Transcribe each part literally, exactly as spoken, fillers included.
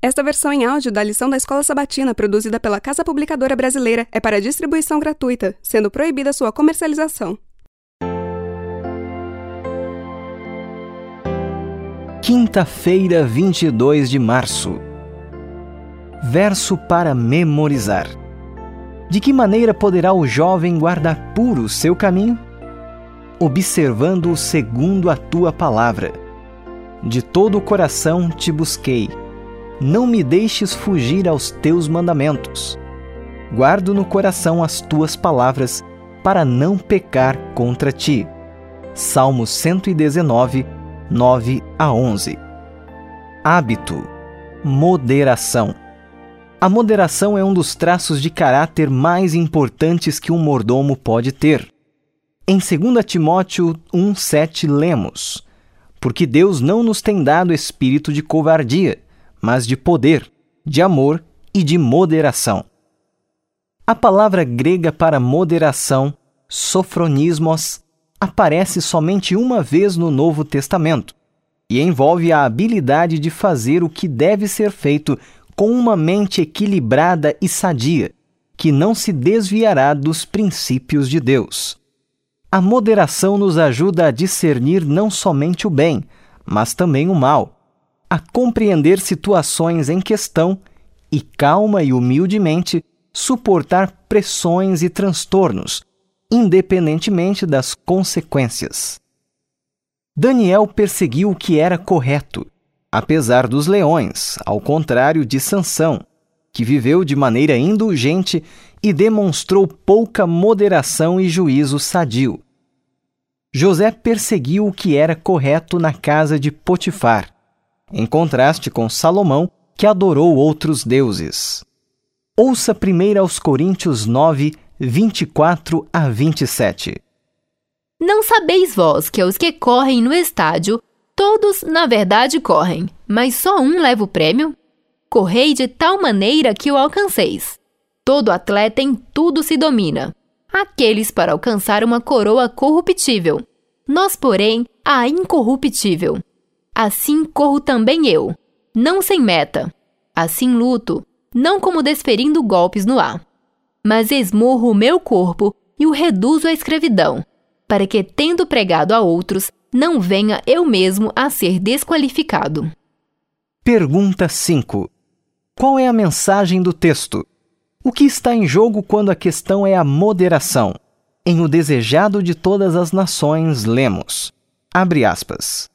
Esta versão em áudio da lição da Escola Sabatina, produzida pela Casa Publicadora Brasileira, é para distribuição gratuita, sendo proibida sua comercialização. Quinta-feira, vinte e dois de março. Verso para memorizar. De que maneira poderá o jovem guardar puro o seu caminho? Observando-o segundo a tua palavra. De todo o coração te busquei. Não me deixes fugir aos teus mandamentos. Guardo no coração as tuas palavras, para não pecar contra ti. Salmo cento e dezenove, nove a onze. Hábito. Moderação. A moderação é um dos traços de caráter mais importantes que um mordomo pode ter. Em dois Timóteo um, sete, lemos: Porque Deus não nos tem dado espírito de covardia, mas de poder, de amor e de moderação. A palavra grega para moderação, sofronismos, aparece somente uma vez no Novo Testamento e envolve a habilidade de fazer o que deve ser feito com uma mente equilibrada e sadia, que não se desviará dos princípios de Deus. A moderação nos ajuda a discernir não somente o bem, mas também o mal, a compreender situações em questão e, calma e humildemente, suportar pressões e transtornos, independentemente das consequências. Daniel perseguiu o que era correto, apesar dos leões, ao contrário de Sansão, que viveu de maneira indulgente e demonstrou pouca moderação e juízo sadio. José perseguiu o que era correto na casa de Potifar, em contraste com Salomão, que adorou outros deuses. Ouça primeiro aos Coríntios nove, vinte e quatro a vinte e sete. Não sabeis vós que os que correm no estádio, todos na verdade correm, mas só um leva o prêmio? Correi de tal maneira que o alcanceis. Todo atleta em tudo se domina. Aqueles para alcançar uma coroa corruptível. Nós, porém, a incorruptível. Assim corro também eu, não sem meta. Assim luto, não como desferindo golpes no ar. Mas esmurro o meu corpo e o reduzo à escravidão, para que, tendo pregado a outros, não venha eu mesmo a ser desqualificado. Pergunta cinco. Qual é a mensagem do texto? O que está em jogo quando a questão é a moderação? Em O Desejado de Todas as Nações, lemos, abre aspas,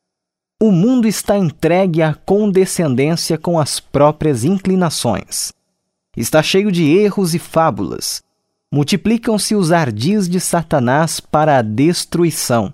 o mundo está entregue à condescendência com as próprias inclinações. Está cheio de erros e fábulas. Multiplicam-se os ardis de Satanás para a destruição.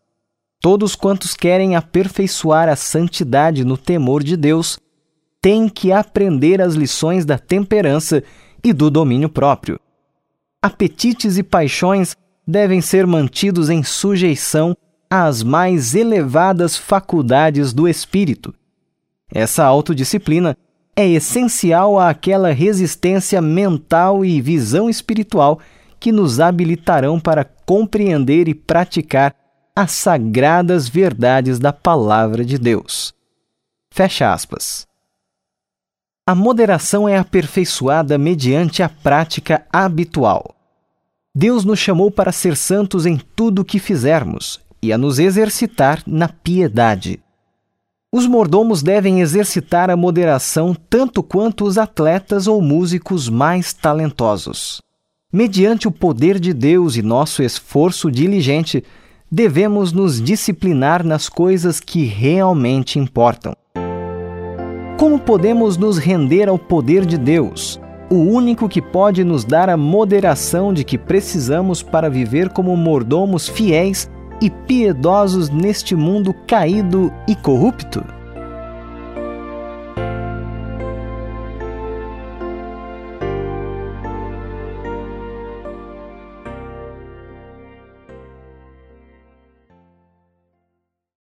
Todos quantos querem aperfeiçoar a santidade no temor de Deus têm que aprender as lições da temperança e do domínio próprio. Apetites e paixões devem ser mantidos em sujeição às mais elevadas faculdades do espírito. Essa autodisciplina é essencial àquela resistência mental e visão espiritual que nos habilitarão para compreender e praticar as sagradas verdades da Palavra de Deus. Fecha aspas. A moderação é aperfeiçoada mediante a prática habitual. Deus nos chamou para ser santos em tudo o que fizermos e a nos exercitar na piedade. Os mordomos devem exercitar a moderação tanto quanto os atletas ou músicos mais talentosos. Mediante o poder de Deus e nosso esforço diligente, devemos nos disciplinar nas coisas que realmente importam. Como podemos nos render ao poder de Deus, o único que pode nos dar a moderação de que precisamos para viver como mordomos fiéis e piedosos neste mundo caído e corrupto?